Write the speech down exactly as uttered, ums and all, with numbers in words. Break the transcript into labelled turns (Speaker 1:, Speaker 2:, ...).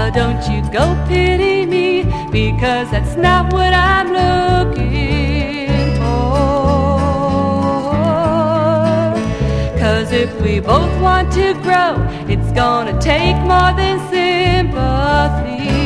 Speaker 1: don't you go pity me, because that's not what I'm looking for. 'Cause if we both want to grow, it's gonna take more than sympathy.